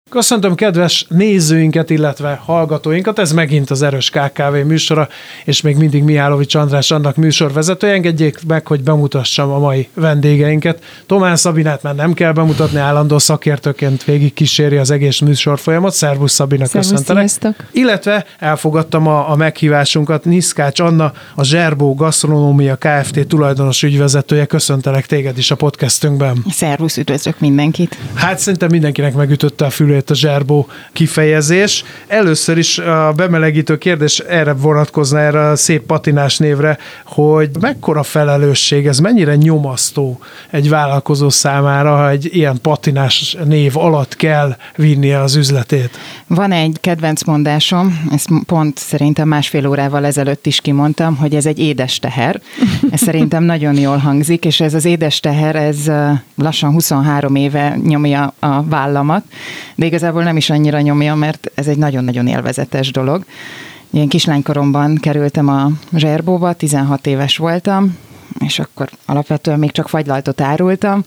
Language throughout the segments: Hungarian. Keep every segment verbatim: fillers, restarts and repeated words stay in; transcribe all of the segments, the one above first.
Köszöntöm kedves nézőinket, illetve hallgatóinkat, ez megint az Erős ká ká vé műsora, és még mindig Mihálovics András annak műsorvezetője. Engedjék meg, hogy bemutassam a mai vendégeinket. Tomán Szabinát már nem kell bemutatni, állandó szakértőként végig kíséri az egész műsor folyamat. Szervusz Szabina, köszöntelek. Sziasztok. Illetve elfogadtam a, a meghívásunkat, Niszkács Anna, a Zserbó Gasztronómia Kft. Tulajdonos ügyvezetője. Köszöntelek téged is a podcastünkben. Szervusz, üdvözlök mindenkit. Hát szerintem mindenkinek megütötte a fülét a Zserbó kifejezés. Először is a bemelegítő kérdés erre vonatkozna, erre a szép patinás névre, hogy mekkora felelősség, ez mennyire nyomasztó egy vállalkozó számára, ha egy ilyen patinás név alatt kell vinnie az üzletét. Van egy kedvenc mondásom, ezt pont szerintem másfél órával ezelőtt is kimondtam, hogy ez egy édes teher. Ez szerintem nagyon jól hangzik, és ez az édes teher, ez lassan huszonhárom éve nyomja a vállamat, de igazából nem is annyira nyomja, mert ez egy nagyon-nagyon élvezetes dolog. Én kislánykoromban kerültem a Zserbóba, tizenhat éves voltam, és akkor alapvetően még csak fagylaltot árultam.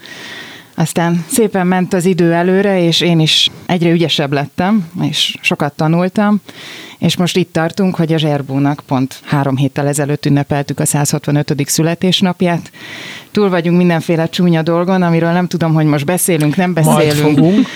Aztán szépen ment az idő előre, és én is egyre ügyesebb lettem, és sokat tanultam, és most itt tartunk, hogy a Zserbónak pont három héttel ezelőtt ünnepeltük a száz hatvanötödik születésnapját. Túl vagyunk mindenféle csúnya dolgon, amiről nem tudom, hogy most beszélünk, nem beszélünk.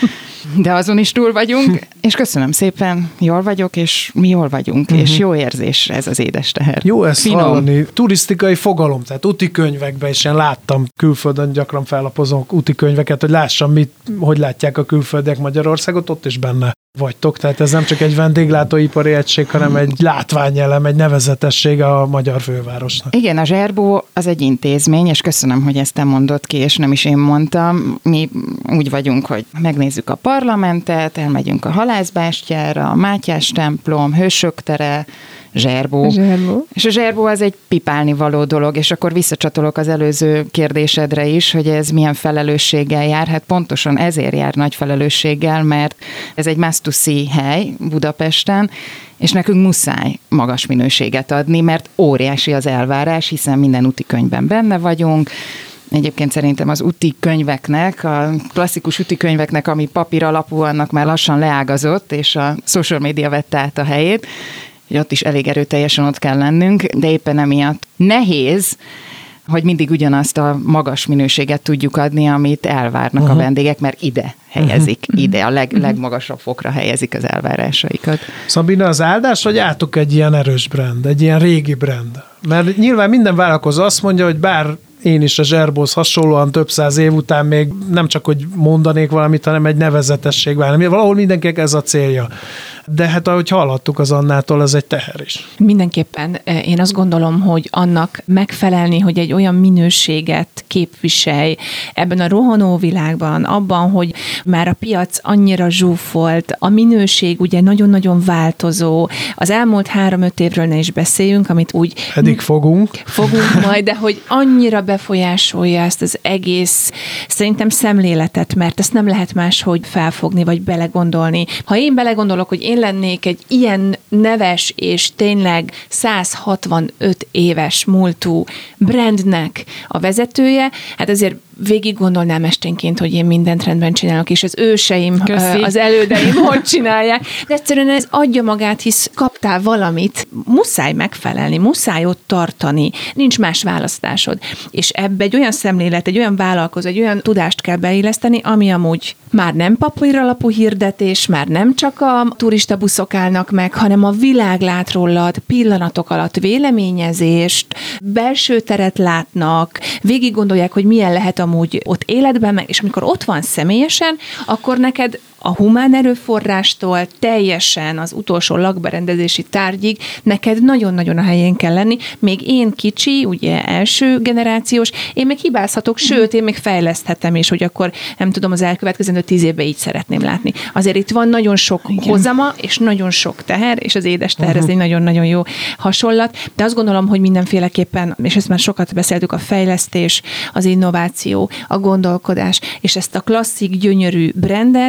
De azon is túl vagyunk, és köszönöm szépen, jól vagyok, és mi jól vagyunk, uh-huh. és jó érzés ez az édes teher. Jó ezt Finom. hallani. Turisztikai fogalom, tehát úti könyvekben is én láttam, külföldön gyakran fellapozom úti könyveket, hogy lássam, mit, hogy látják a külföldiek Magyarországot, ott is benne vagytok, tehát ez nem csak egy vendéglátóipari egység, hanem egy látványelem, egy nevezetesség a magyar fővárosnak. Igen, a Zserbó az egy intézmény, és köszönöm, hogy ezt te mondod ki, és nem is én mondtam. Mi úgy vagyunk, hogy megnézzük a parlamentet, elmegyünk a Halászbástyára, a Mátyás templom, Hősök tere, Zserbó. Zserbó. És a Zserbó az egy pipálni való dolog, és akkor visszacsatolok az előző kérdésedre is, hogy ez milyen felelősséggel jár. Hát pontosan ezért jár nagy felelősséggel, mert ez egy must to see hely Budapesten, és nekünk muszáj magas minőséget adni, mert óriási az elvárás, hiszen minden úti könyvben benne vagyunk. Egyébként szerintem az úti könyveknek, a klasszikus úti könyveknek, ami papír alapú, annak már lassan leágazott, és a social media vette át a helyét, hogy ott is elég erőteljesen ott kell lennünk, de éppen emiatt nehéz, hogy mindig ugyanazt a magas minőséget tudjuk adni, amit elvárnak uh-huh. a vendégek, mert ide helyezik, uh-huh. ide a leg, legmagasabb fokra helyezik az elvárásaikat. Szabina, az áldás, vagy átok egy ilyen erős brand, egy ilyen régi brand? Mert nyilván minden vállalkozó azt mondja, hogy bár én is a Zserbóhoz hasonlóan több száz év után még nem csak, hogy mondanék valamit, hanem egy nevezetesség válni. Valahol mindenkinek ez a célja. De hát ahogy hallottuk az Annától, ez egy teher is. Mindenképpen én azt gondolom, hogy annak megfelelni, hogy egy olyan minőséget képviselj ebben a rohanó világban, abban, hogy már a piac annyira zsúfolt, a minőség ugye nagyon-nagyon változó. Az elmúlt három-öt évről ne is beszéljünk, amit úgy... Pedig fogunk. Fogunk majd, de hogy annyira befolyásolja ezt az egész, szerintem szemléletet, mert ezt nem lehet máshogy felfogni, vagy belegondolni. Ha én belegondolok, hogy én lennék egy ilyen neves és tényleg száz hatvanöt éves múltú brandnek a vezetője, hát azért végig gondolnám esténként, hogy én mindent rendben csinálok, és az őseim, Köszi. az elődeim hogy csinálják. De egyszerűen ez adja magát, hisz kaptál valamit, muszáj megfelelni, muszáj ott tartani, nincs más választásod. És ebbe egy olyan szemlélet, egy olyan vállalkozó, egy olyan tudást kell beilleszteni, ami amúgy már nem papír alapú hirdetés, már nem csak a turista buszok állnak meg, hanem a világ lát rólad pillanatok alatt véleményezést, belső teret látnak, végig gondolják, hogy milyen lehet amúgy ott életben, és amikor ott van személyesen, akkor neked a humán erőforrástól teljesen az utolsó lakberendezési tárgyig neked nagyon-nagyon a helyén kell lenni. Még én kicsi, ugye első generációs, én még hibázhatok, sőt, én még fejleszthetem is, hogy akkor nem tudom, az elkövetkezendő tíz évben így szeretném látni. Azért itt van nagyon sok Igen. hozama, és nagyon sok teher, és az édes teher, uh-huh. ez egy nagyon-nagyon jó hasonlat, de azt gondolom, hogy mindenféleképpen, és ezt már sokat beszéltük, a fejlesztés, az innováció, a gondolkodás, és ezt a klasszik, gyönyörű brandet, a modern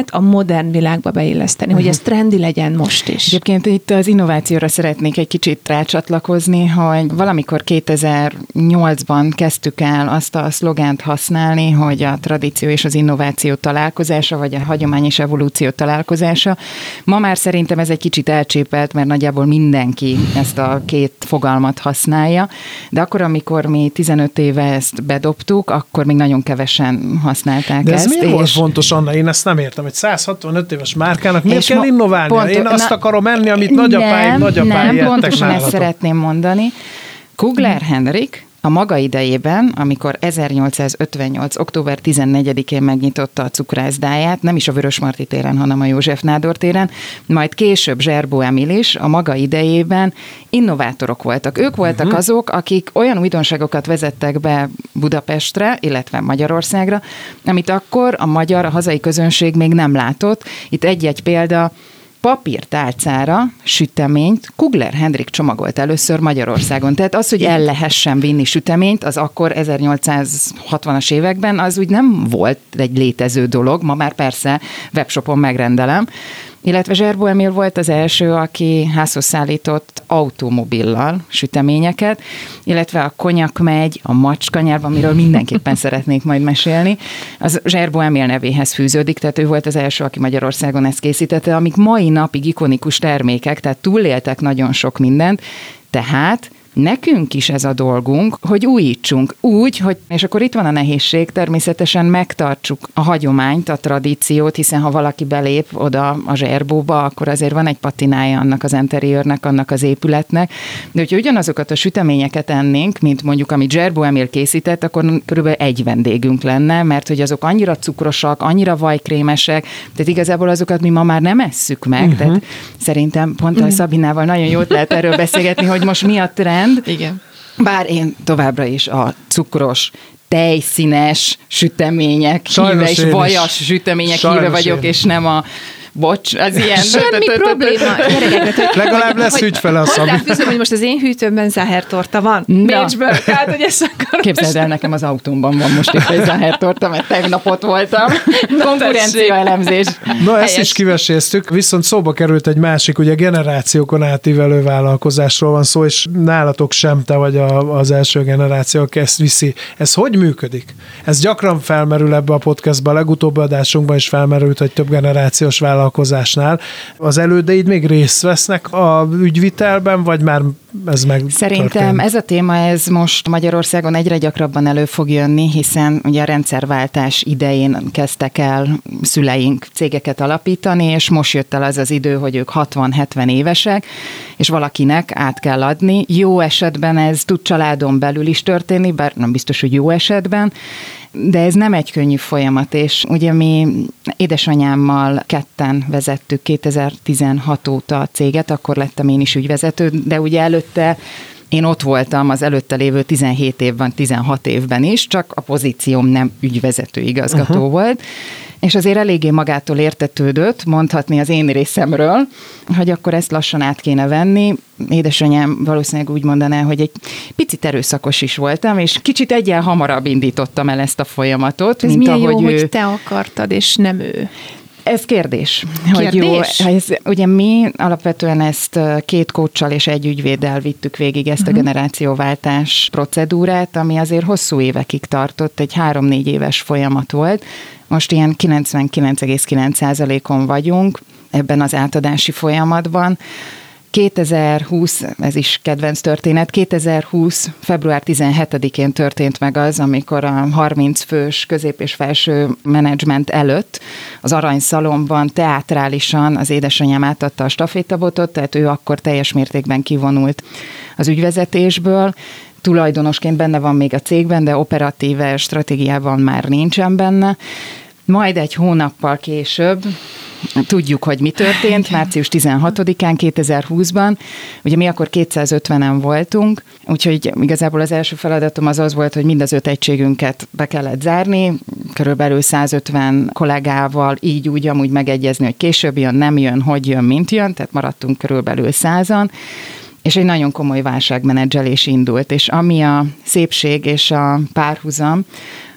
modern világba beilleszteni, uh-huh. hogy ez trendi legyen most is. Egyébként itt az innovációra szeretnék egy kicsit rácsatlakozni, hogy valamikor kétezer-nyolcban kezdtük el azt a szlogánt használni, hogy a tradíció és az innováció találkozása, vagy a hagyomány és evolúció találkozása. Ma már szerintem ez egy kicsit elcsépelt, mert nagyjából mindenki ezt a két fogalmat használja, de akkor, amikor mi tizenöt éve ezt bedobtuk, akkor még nagyon kevesen használták de ez ezt. miért volt fontos, Anna? Én ezt nem értem, hogy száz hatvanöt éves márkának miért kell innoválnia? Pont, Én azt na, akarom menni, amit nagyapáim, nagyapáim Nem, pontosan nálatok. ezt szeretném mondani. Kugler Henrik a maga idejében, amikor ezernyolcszázötvennyolc. október tizennegyedikén megnyitotta a cukrászdáját, nem is a Vörösmarty téren, hanem a József Nádor téren, majd később Zserbó Emil is a maga idejében innovátorok voltak. Ők voltak uh-huh. azok, akik olyan újdonságokat vezettek be Budapestre, illetve Magyarországra, amit akkor a magyar, a hazai közönség még nem látott. Itt egy-egy példa, papírtálcára süteményt Kugler Henrik csomagolt először Magyarországon. Tehát az, hogy el lehessen vinni süteményt, az akkor ezernyolcszázhatvanas években, az úgy nem volt egy létező dolog, ma már persze webshopon megrendelem. Illetve Zserbó Emil volt az első, aki házhoz szállított automobillal süteményeket, illetve a Konyakmegy, a Macska nyelv, amiről mindenképpen szeretnék majd mesélni, az Zserbó Emil nevéhez fűződik, tehát ő volt az első, aki Magyarországon ezt készítette, amik mai napig ikonikus termékek, tehát túléltek nagyon sok mindent, tehát nekünk is ez a dolgunk, hogy újítsunk úgy, hogy, és akkor itt van a nehézség, természetesen megtartsuk a hagyományt, a tradíciót, hiszen ha valaki belép oda a Zserbóba, akkor azért van egy patinája annak az interiőrnek, annak az épületnek, de hogyha ugyanazokat a süteményeket ennénk, mint mondjuk, amit Zserbó Emil készített, akkor körülbelül egy vendégünk lenne, mert hogy azok annyira cukrosak, annyira vajkrémesek, tehát igazából azokat mi ma már nem esszük meg, uh-huh. tehát szerintem pont a Szabinával nagyon jót lehet erről beszélgetni, hogy most mi a trend. Igen. Bár én továbbra is a cukros, tejszínes sütemények Sajnos híve és vajas sütemények Sajnos híve vagyok, én. És nem a bocs, az ilyen. Semmi probléma. Legalább lesz ügyfele a Szabi. Hozzáfűzöm, hogy most az én hűtőmben záhertorta van. Bécsből. Tehát, hogy ezt akkor képzeld el, nekem az autómban van most itt egy záhertorta, mert tegnap ott voltam. Konkurencia elemzés. Na, ezt is kiveséztük, viszont szóba került egy másik, ugye generációkon átívelő vállalkozásról van szó, és nálatok sem te vagy a, az első generáció, aki ezt viszi. Ez hogy működik? Ez gyakran felmerül ebbe a podcastba, a legutóbbi adásunkban is felmerült, hogy több generációs vállalkozásnál. Az elődeid még részt vesznek a ügyvitelben, vagy már ez meg Szerintem történt? Ez a téma, ez most Magyarországon egyre gyakrabban elő fog jönni, hiszen ugye a rendszerváltás idején kezdtek el szüleink cégeket alapítani, és most jött el az az idő, hogy ők hatvan-hetven évesek, és valakinek át kell adni. Jó esetben ez tud családon belül is történni, bár nem biztos, hogy jó esetben, de ez nem egy könnyű folyamat, és ugye mi édesanyámmal ketten vezettük kétezer-tizenhat óta a céget, akkor lettem én is ügyvezető, de ugye előtte én ott voltam az előtte lévő tizenhét évben, tizenhat évben is, csak a pozícióm nem ügyvezető igazgató uh-huh. volt, és azért eléggé magától értetődött, mondhatni az én részemről, hogy akkor ezt lassan át kéne venni. Édesanyám valószínűleg úgy mondaná, hogy egy picit erőszakos is voltam, és kicsit egyen hamarabb indítottam el ezt a folyamatot. Ez mint milyen ahogy jó, ő... hogy te akartad, és nem ő. Ez kérdés. Kérdés? Hogy jó, ez, ugye mi alapvetően ezt két coachsal és egy ügyvéddel vittük végig ezt uh-huh. a generációváltás procedúrát, ami azért hosszú évekig tartott, egy három-négy éves folyamat volt. Most ilyen kilencvenkilenc egész kilenc százalékon vagyunk ebben az átadási folyamatban. kétezer-húsz, ez is kedvenc történet, kétezer-húsz. február tizenhetedikén történt meg az, amikor a harminc fős közép- és felső menedzsment előtt az Aranyszalonban teátrálisan az édesanyám átadta a stafétabotot, tehát ő akkor teljes mértékben kivonult az ügyvezetésből. Tulajdonosként benne van még a cégben, de operatíve stratégiában már nincsen benne. Majd egy hónappal később tudjuk, hogy mi történt, március tizenhatodikán kétezer-húszban, ugye mi akkor kétszázötvenen voltunk, úgyhogy igazából az első feladatom az az volt, hogy mind az öt egységünket be kellett zárni, körülbelül százötven kollégával így úgy amúgy megegyezni, hogy később jön, nem jön, hogy jön, mint jön, tehát maradtunk körülbelül százan, és egy nagyon komoly válságmenedzselés indult, és ami a szépség és a párhuzam,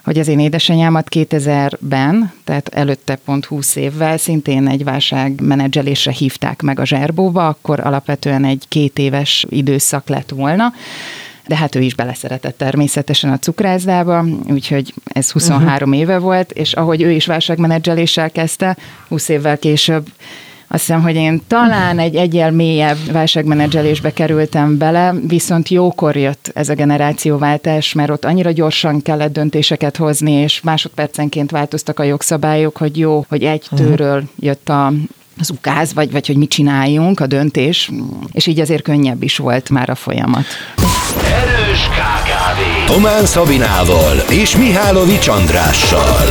hogy az én édesanyámat kétezerben, tehát előtte pont húsz évvel szintén egy válságmenedzselésre hívták meg a Zserbóba, akkor alapvetően egy két éves időszak lett volna, de hát ő is beleszeretett természetesen a cukrászdába, úgyhogy ez huszonhárom uh-huh. éve volt, és ahogy ő is válságmenedzseléssel kezdte, húsz évvel később, azt hiszem, hogy én talán egy egyel mélyebb válságmenedzselésbe kerültem bele, viszont jókor jött ez a generációváltás, mert ott annyira gyorsan kellett döntéseket hozni, és másodpercenként változtak a jogszabályok, hogy jó, hogy egy tőről jött a az ukáz, vagy, vagy hogy mit csináljunk, a döntés, és így azért könnyebb is volt már a folyamat. Erős ká ká vé Tomán Szabinával és Mihálovics Andrással.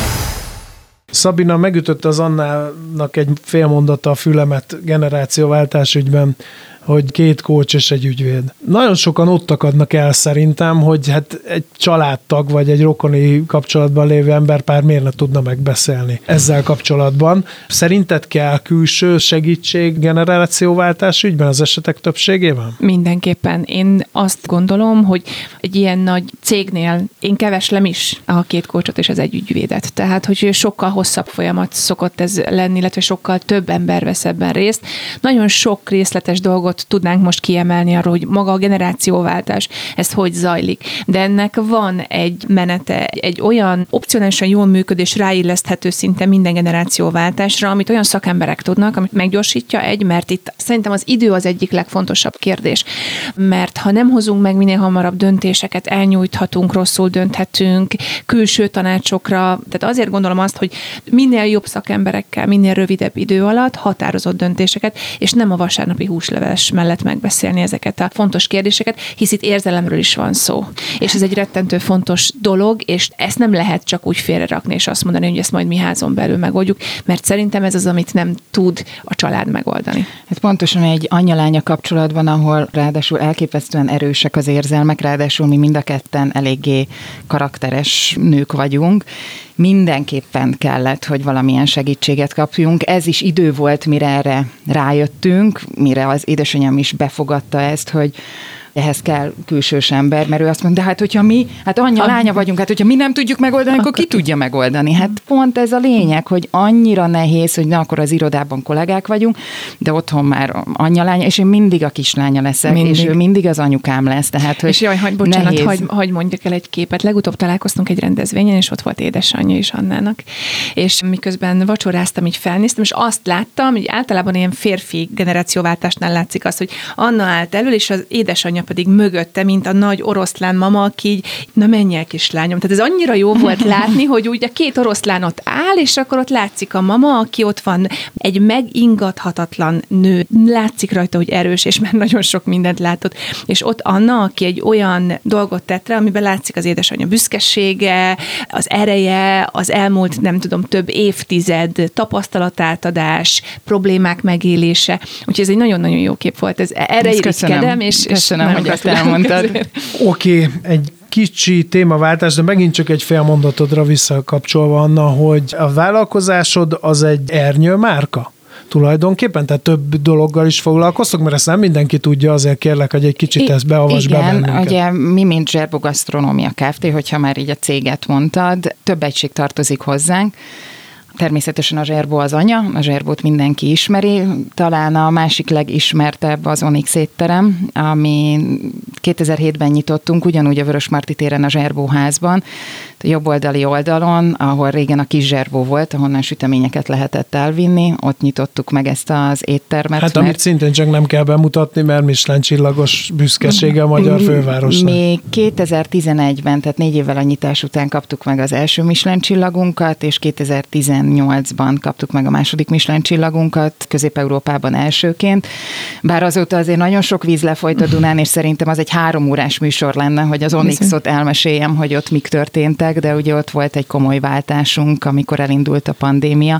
Szabina, megütötte az Annának egy fél mondata a fülemet generációváltás ügyben, hogy két coach és egy ügyvéd. Nagyon sokan ott akadnak el szerintem, hogy hát egy családtag vagy egy rokoni kapcsolatban lévő emberpár miért ne tudna megbeszélni ezzel kapcsolatban. Szerinted kell külső segítség generációváltás ügyben az esetek többségében? Mindenképpen. Én azt gondolom, hogy egy ilyen nagy cégnél én keveslem is a két coachot és az egy ügyvédet. Tehát, hogy sokkal hosszabb folyamat szokott ez lenni, illetve sokkal több ember vesz ebben részt. Nagyon sok részletes dolgot tudnánk most kiemelni arról, hogy maga a generációváltás, ez hogy zajlik. De ennek van egy menete, egy olyan opcionálisan jól működés ráilleszthető szinte minden generációváltásra, amit olyan szakemberek tudnak, amit meggyorsítja egy, mert itt szerintem az idő az egyik legfontosabb kérdés. Mert ha nem hozunk meg minél hamarabb döntéseket, elnyújthatunk, rosszul dönthetünk, külső tanácsokra, tehát azért gondolom azt, hogy minél jobb szakemberekkel, minél rövidebb idő alatt határozott döntéseket, és nem a vasárnapi húsleves mellett megbeszélni ezeket a fontos kérdéseket, hisz itt érzelemről is van szó. És ez egy rettentő fontos dolog, és ezt nem lehet csak úgy félrerakni, és azt mondani, hogy ezt majd mi házon belül megoldjuk, mert szerintem ez az, amit nem tud a család megoldani. Hát pontosan egy anya-lánya kapcsolatban, ahol ráadásul elképesztően erősek az érzelmek, ráadásul mi mind a ketten eléggé karakteres nők vagyunk, mindenképpen kellett, hogy valamilyen segítséget kapjunk. Ez is idő volt, mire erre rájöttünk, mire az édesanyám is befogadta ezt, hogy ehhez kell külsős ember, mert ő azt mondta, de hát hogyha mi, hát anyja, lánya vagyunk, hát hogyha mi nem tudjuk megoldani, akkor ki tudja megoldani? Hát pont ez a lényeg, hogy annyira nehéz, hogy na akkor az irodában kollégák vagyunk, de otthon már anyja, lánya, és én mindig a kislánya leszek, mindig. És ő mindig az anyukám lesz. Tehát, hogy és jaj, hogy bocsánat, hogy, hogy mondjak el egy képet. Legutóbb találkoztunk egy rendezvényen, és ott volt édesanyja is Annának. És miközben vacsoráztam, így felnéztem, és azt láttam, hogy általában ilyen férfi generációváltásnál látszik az, hogy Anna állt elől, és az édesanyja pedig mögötte, mint a nagy oroszlán mama, aki így, na menj el, kislányom. Tehát ez annyira jó volt látni, hogy úgy a két oroszlán ott áll, és akkor ott látszik a mama, aki ott van, egy megingathatatlan nő. Látszik rajta, hogy erős, és már nagyon sok mindent látott. És ott Anna, aki egy olyan dolgot tett rá, amiben látszik az édesanyja büszkesége, az ereje, az elmúlt, nem tudom, több évtized tapasztalatátadás, problémák megélése. Úgyhogy ez egy nagyon-nagyon jó kép volt. Ez erre irigykedem, és, és hogy ezt elmondtad. Oké, okay, egy kicsi témaváltás, de megint csak egy fél mondatodra visszakapcsolva, Anna, hogy a vállalkozásod az egy ernyőmárka? Tulajdonképpen, tehát több dologgal is foglalkoztok, mert ezt nem mindenki tudja, azért kérlek, hogy egy kicsit ezt beavasd be bennünket. Igen, ugye mi, mint Zserbó Gasztronómia Kft., hogyha már így a céget mondtad, több egység tartozik hozzánk. Természetesen a Zserbó az anya, a Zserbót mindenki ismeri, talán a másik legismertebb az Onyx étterem, ami kétezer-hétben nyitottunk, ugyanúgy a Vörösmarty téren a Zserbó házban, a jobboldali oldalon, ahol régen a kis Zserbó volt, ahonnan süteményeket lehetett elvinni, ott nyitottuk meg ezt az éttermet. Hát amit mert... szintén csak nem kell bemutatni, mert Michelin csillagos büszkesége a magyar fővárosnak. Mi kétezer-tizenegyben, tehát négy évvel a nyitás után kaptuk meg az első Michelin csillagunkat, és kétezer-tizennyolcban kaptuk meg a második Michelin csillagunkat, Közép-Európában elsőként. Bár azóta azért nagyon sok víz lefolyt a Dunán, és szerintem az egy három órás műsor lenne, hogy az Onyxot elmeséljem, hogy ott mik történtek, de ugye ott volt egy komoly váltásunk, amikor elindult a pandémia,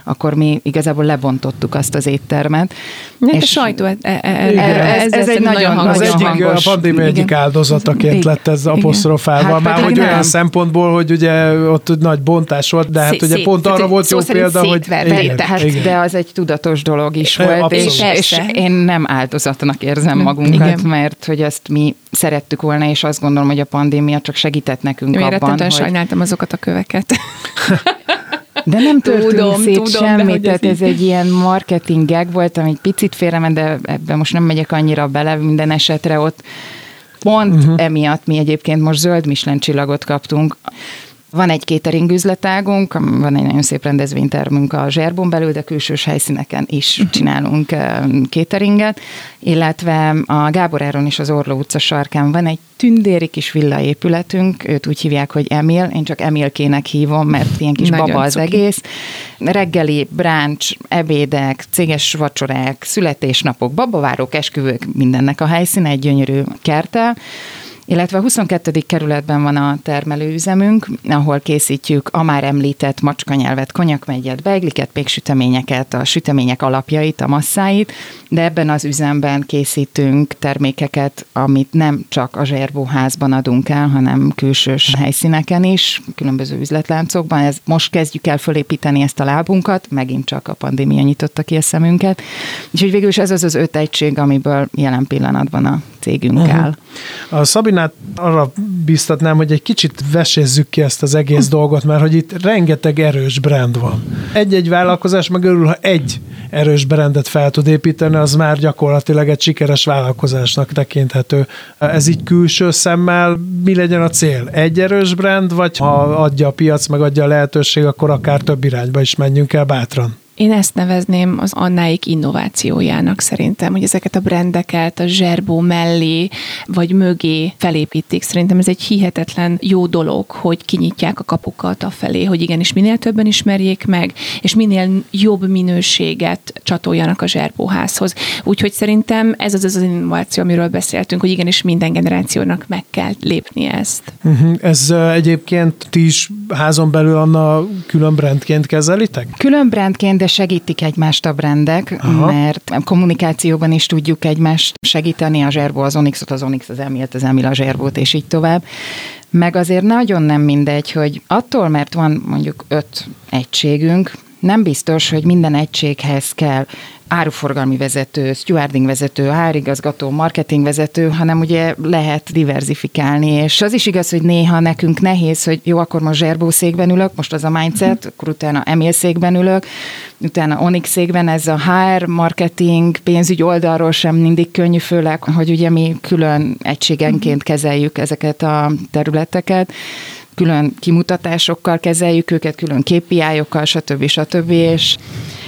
akkor mi igazából lebontottuk azt az éttermet. És a sajtó, e, e, e, ez, ez egy nagyon, az nagyon egyik, hangos. A pandémia Igen. egyik áldozataként Igen. lett ez apostrofálva, Hát már pedig hogy nem. olyan szempontból, hogy ugye ott nagy bontás volt, de hát Szét- ugye szét- pont arra tehát volt jó szó szerint példa, hogy szétverték. Tehát, igen. de az egy tudatos dolog is E, volt, és, abszolút. és én nem áldozatnak érzem magunkat, Igen. mert hogy ezt mi szerettük volna, és azt gondolom, hogy a pandémia csak segített nekünk Én abban, rettentően hogy... sajnáltam azokat a köveket. De nem történt Tudom, szét tudom, de semmi, hogy tehát ez ez így- egy ilyen marketing gag volt, ami egy picit félrement, de ebben most nem megyek annyira bele, minden esetre ott pont uh-huh. emiatt mi egyébként most zöld Michelin csillagot kaptunk. Van egy catering üzletágunk, van egy nagyon szép rendezvénytermünk a Zserbón belül, de külsős helyszíneken is csinálunk cateringet, illetve a Gábor Áron is az Orló utca sarkán van egy tündéri kis villaépületünk, őt úgy hívják, hogy Emil, én csak Emilkének hívom, mert ilyen kis Nagyon baba az cuki. egész. Reggeli, brunch, ebédek, céges vacsorák, születésnapok, babavárók, esküvők, mindennek a helyszíne, egy gyönyörű kerttel. Illetve a huszonkettedik kerületben van a termelőüzemünk, ahol készítjük a már említett macskanyelvet, konyakmegyet, beigliket, péksüteményeket, a sütemények alapjait, a masszáit, de ebben az üzemben készítünk termékeket, amit nem csak a Zserbóházban adunk el, hanem külsős helyszíneken is, különböző üzletláncokban. Ez, most kezdjük el fölépíteni ezt a lábunkat, megint csak a pandémia nyitotta ki a szemünket. Úgyhogy végül is ez az az öt egység, amiből jelen pillanatban a cégünk uh-huh. áll. A Szabinát arra biztatnám, hogy egy kicsit vesézzük ki ezt az egész dolgot, mert hogy itt rengeteg erős brand van. Egy-egy vállalkozás meg örül, ha egy erős brandet fel tud építeni, az már gyakorlatilag egy sikeres vállalkozásnak tekinthető. Ez így külső szemmel mi legyen a cél? Egy erős brand, vagy ha adja a piac, meg adja a lehetőség, akkor akár több irányba is menjünk el bátran? Én ezt nevezném az Annáik innovációjának szerintem, hogy ezeket a brandeket a Zserbó mellé vagy mögé felépítik. Szerintem ez egy hihetetlen jó dolog, hogy kinyitják a kapukat afelé, hogy igenis minél többen ismerjék meg, és minél jobb minőséget csatoljanak a Zserbóházhoz. Úgyhogy szerintem ez az az innováció, amiről beszéltünk, hogy igenis minden generációnak meg kell lépni ezt. Uh-huh. Ez uh, egyébként ti is házon belül Anna külön brandként kezelitek? Külön brandként, de segítik egymást a brandek, Aha. mert kommunikációban is tudjuk egymást segíteni, a Zserbó az Onyxot, az Onyx az Emilt, az Emil a Zserbót, és így tovább. Meg azért nagyon nem mindegy, hogy attól, mert van mondjuk öt egységünk, nem biztos, hogy minden egységhez kell áruforgalmi vezető, stewarding vezető, árigazgató, marketing vezető, hanem ugye lehet diverzifikálni, és az is igaz, hogy néha nekünk nehéz, hogy jó, akkor most Zserbó székben ülök, most az a mindset, akkor utána Emil székben ülök, utána Onyx székben, ez a há er, marketing, pénzügy oldalról sem mindig könnyű, főleg, hogy ugye mi külön egységenként kezeljük ezeket a területeket, külön kimutatásokkal kezeljük őket, külön ká pé í-okkal, stb. stb. És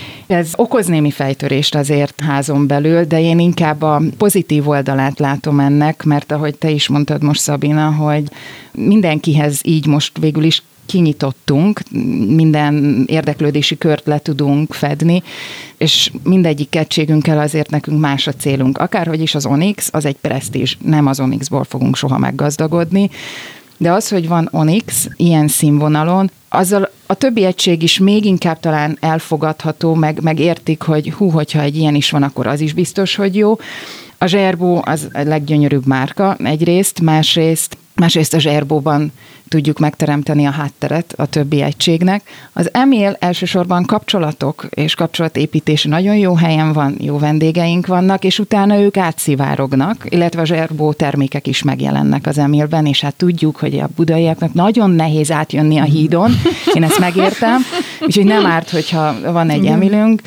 ez okoz némi fejtörést azért házon belül, de én inkább a pozitív oldalát látom ennek, mert ahogy te is mondtad most, Szabina, hogy mindenkihez így most végül is kinyitottunk, minden érdeklődési kört le tudunk fedni, és mindegyik egységünkkel azért nekünk más a célunk. Akárhogy is az Onyx, az egy presztízs, nem az Onyxból fogunk soha meggazdagodni, de az, hogy van Onyx ilyen színvonalon, azzal a többi egység is még inkább talán elfogadható, meg, meg értik, hogy hú, hogyha egy ilyen is van, akkor az is biztos, hogy jó. A Zserbó az a leggyönyörűbb márka egyrészt, másrészt, másrészt a Zserbóban tudjuk megteremteni a hátteret a többi egységnek. Az Emil elsősorban kapcsolatok és kapcsolatépítés nagyon jó helyen van, jó vendégeink vannak, és utána ők átszivárognak, illetve a Zserbó termékek is megjelennek az Emilben, és hát tudjuk, hogy a budaiaknak nagyon nehéz átjönni a hídon, én ezt megértem, úgyhogy nem árt, hogyha van egy Emilünk,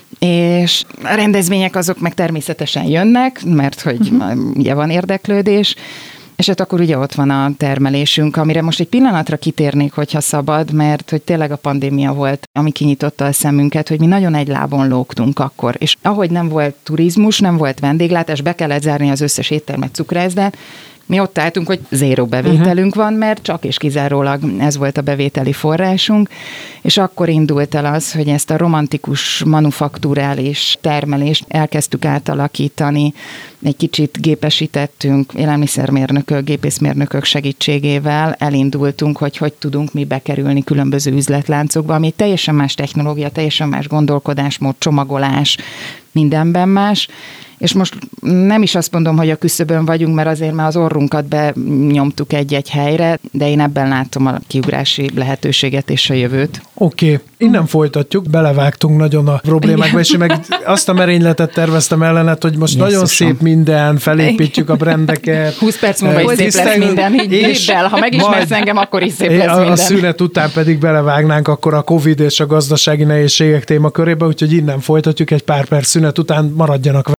és a rendezvények azok meg természetesen jönnek, mert hogy ugye van érdeklődés, és hát akkor ugye ott van a termelésünk, amire most egy pillanatra kitérnék, hogyha szabad, mert hogy tényleg a pandémia volt, ami kinyitotta a szemünket, hogy mi nagyon egy lábon lógtunk akkor. És ahogy nem volt turizmus, nem volt vendéglátás, be kellett zárni az összes éttermet, cukrászdát, Mi ott álltunk, hogy zéró bevételünk uh-huh. van, mert csak és kizárólag ez volt a bevételi forrásunk, és akkor indult el az, hogy ezt a romantikus manufakturális termelést elkezdtük átalakítani, egy kicsit gépesítettünk, élelmiszermérnökök, gépészmérnökök segítségével elindultunk, hogy hogy tudunk mi bekerülni különböző üzletláncokba, ami teljesen más technológia, teljesen más gondolkodásmód, csomagolás, mindenben más, és most nem is azt mondom, hogy a küszöbön vagyunk, mert azért már az orrunkat benyomtuk egy-egy helyre, de én ebben látom a kiugrási lehetőséget és a jövőt. Oké, okay. Innen folytatjuk, belevágtunk nagyon a problémákba, és én meg azt a merényletet terveztem ellenet, hogy most Jesszusom. Nagyon szép minden, felépítjük a brandeket. húsz perc múlva is szép lesz minden, higgyél el, ha megismersz engem, akkor is szép lesz a, minden. A szünet után pedig belevágnánk akkor a Covid és a gazdasági nehézségek témakörébe, úgyhogy innen folytatjuk egy pár perc szünet után, maradjanak.